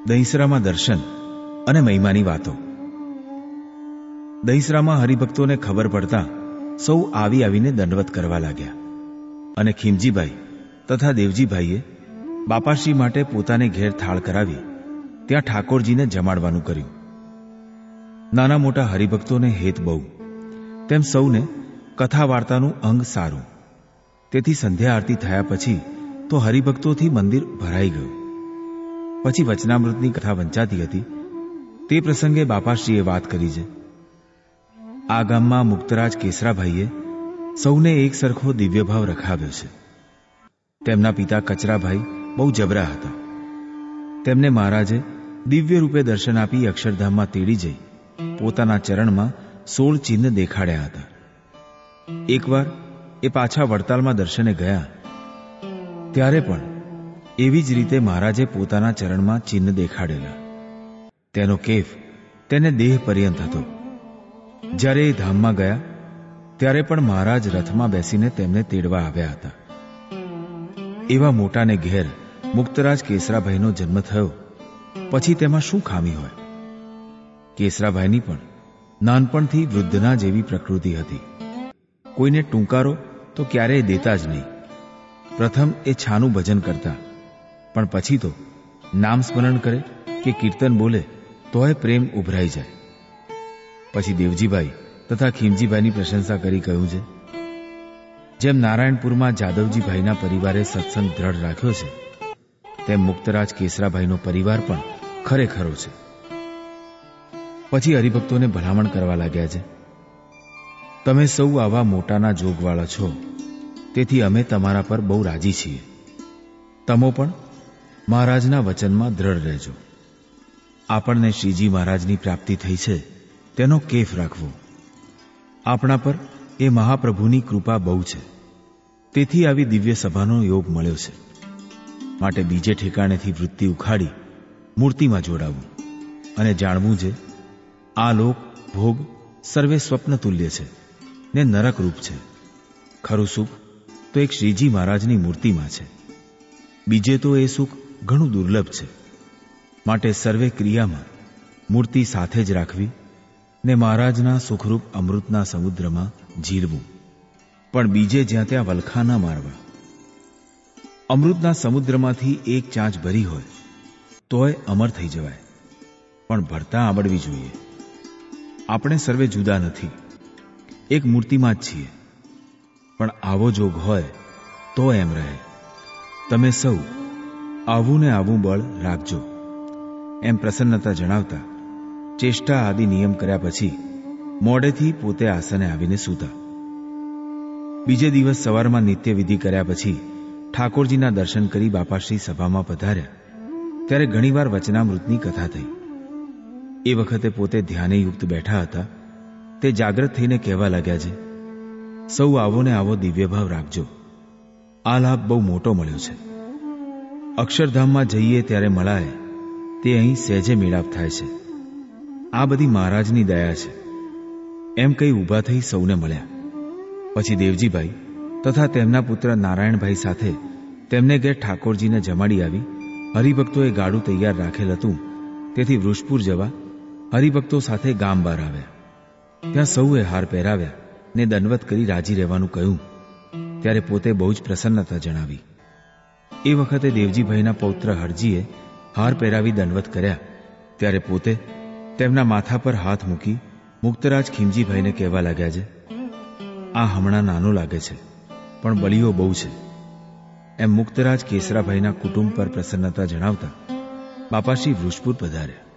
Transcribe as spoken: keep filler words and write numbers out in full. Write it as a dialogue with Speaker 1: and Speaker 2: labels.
Speaker 1: દહીંસરામાં દર્શન અને મહિમાની વાતો. દહીંસરામાં હરિભક્તોને ખબર પડતા સૌ આવી આવીને દંડવત કરવા લાગ્યા અને ખીમજીભાઈ તથા દેવજીભાઈએ બાપાશ્રી માટે પોતાને ઘેર થાળ કરાવી ત્યાં ઠાકોરજીને જમાડવાનું કર્યું. નાના મોટા હરિભક્તોને હેત બહુ, તેમ સૌને કથા વાર્તાનું અંગ સારું. તેથી સંધ્યા આરતી થયા પછી તો હરિભક્તોથી મંદિર ભરાઈ ગયું. પછી વચનામૃતની કથા વંચાતી હતી. તે પ્રસંગે બાપાશ્રીએ વાત કરી છે. આ ગામમાં મુક્તરાજ કેસરાભાઈએ સૌને એક સરખો દિવ્યભાવ રખાવ્યો છે. તેમના પિતા કચરાભાઈ બહુ જબરા હતા. તેમને મહારાજે દિવ્ય રૂપે દર્શન આપી અક્ષરધામમાં તેડી જઈ પોતાના ચરણમાં સોળ ચિહ્ન દેખાડ્યા હતા. એકવાર એ પાછા વડતાલમાં દર્શને ગયા ત્યારે પણ એવી જ રીતે મહારાજે પોતાના ચરણમાં ચિહ્ન દેખાડેલા. તેનો કેફ તેને દેહ પર્યંત હતો. જ્યારે એ ધામમાં ગયા ત્યારે પણ મહારાજ રથમાં બેસીને તેમને તેડવા આવ્યા હતા. એવા મોટાને ઘેર મુક્તરાજ કેસરાભાઈનો જન્મ થયો પછી તેમાં શું ખામી હોય? કેસરાભાઈની પણ નાનપણથી વૃદ્ધના જેવી પ્રકૃતિ હતી. કોઈને ટૂંકારો તો ક્યારેય દેતા જ નહીં. પ્રથમ એ છાનું ભજન કરતા, પણ પછી તો નામ સ્મરણ કરે કે કીર્તન બોલે તોય પ્રેમ ઉભરાઈ જાય. પછી દેવજીભાઈ તથા ખીમજીભાઈની પ્રશંસા કરી કહ્યું છે, જેમ નારાયણપુરમાં જાદવજીભાઈના પરિવારે સત્સંગ દ્રઢ રાખ્યો છે તેમ મુક્તરાજ કેસરાભાઈનો પરિવાર પણ ખરેખરો છે. પછી હરિભક્તોને ભલામણ કરવા લાગ્યા છે, તમે સૌ આવા મોટાના જોગવાળા છો, તેથી અમે તમારા પર બહુ રાજી છીએ. તમો પણ મહારાજના વચનમાં દ્રઢ રહેજો. આપણને શ્રીજી મહારાજની પ્રાપ્તિ થઈ છે તેનો કેફ રાખવો. આપણા પર એ મહાપ્રભુની કૃપા બહુ છે, તેથી આવી દિવ્ય સભાનો યોગ મળ્યો છે. માટે બીજે ઠેકાણેથી વૃત્તિ ઉખાડી મૂર્તિમાં જોડાવવું અને જાણવું છે આ લોક ભોગ સર્વે સ્વપ્ન તુલ્ય છે ને નરક રૂપ છે. ખરું સુખ તો એક શ્રીજી મહારાજની મૂર્તિમાં છે. બીજે તો એ સુખ ઘણું દુર્લભ છે. માટે સર્વે ક્રિયામાં મૂર્તિ સાથે જ રાખવી ને મહારાજના સુખરૂપ અમૃતના સમુદ્રમાં ઝીલવું, પણ બીજે જ્યાં ત્યાં વલખા ન મારવા. અમૃતના સમુદ્રમાંથી એક ચાંચ ભરી હોય તોય અમર થઈ જવાય, પણ ભરતા આવડવી જોઈએ. આપણે સર્વે જુદા નથી, એક મૂર્તિમાં જ છીએ. પણ આવો જોગ હોય તો એમ રહે. તમે સૌ આવું ને આવું બળ રાખજો એમ પ્રસન્નતા જણાવતા ચેષ્ટા આદિ નિયમ કર્યા પછી મોડેથી પોતે આસને આવીને સૂતા. બીજે દિવસ સવારમાં નિત્યવિધિ કર્યા પછી ઠાકોરજીના દર્શન કરી બાપાશ્રી સભામાં પધાર્યા ત્યારે ઘણીવાર વચનામૃતની કથા થઈ. એ વખતે પોતે ધ્યાનેયુક્ત બેઠા હતા. તે જાગ્રત થઈને કહેવા લાગ્યા છે, સૌ આવો ને આવો દિવ્યભાવ રાખજો. આ લાભ બહુ મોટો મળ્યો છે. અક્ષરધામમાં જઈએ ત્યારે મળાય તે અહીં સહેજે મેળાપ થાય છે. આ બધી મહારાજની દયા છે. એમ કહી ઊભા થઈ સૌને મળ્યા. પછી દેવજીભાઈ તથા તેમના પુત્ર નારાયણભાઈ સાથે તેમને ઘેર ઠાકોરજીને જમાડી આવી હરિભક્તોએ ગાડું તૈયાર રાખેલ હતું, તેથી વૃષપુર જવા હરિભક્તો સાથે ગામ બહાર આવ્યા. ત્યાં સૌએ હાર પહેરાવ્યા ને દંડવત કરી રાજી રહેવાનું કહ્યું. ત્યારે પોતે બહુ જ પ્રસન્નતા જણાવી. એ વખતે દેવજીભાઈના પૌત્ર હરજીએ હાર પહેરાવી દંડવત કર્યા ત્યારે પોતે તેમના માથા પર હાથ મૂકી મુક્તરાજ ખીમજીભાઈને કહેવા લાગ્યા છે, આ હમણાં નાનો લાગે છે પણ બળીઓ બહુ છે. એમ મુક્તરાજ કેસરાભાઈના કુટુંબ પર પ્રસન્નતા જણાવતા બાપાશ્રી વૃષપુર પધાર્યા.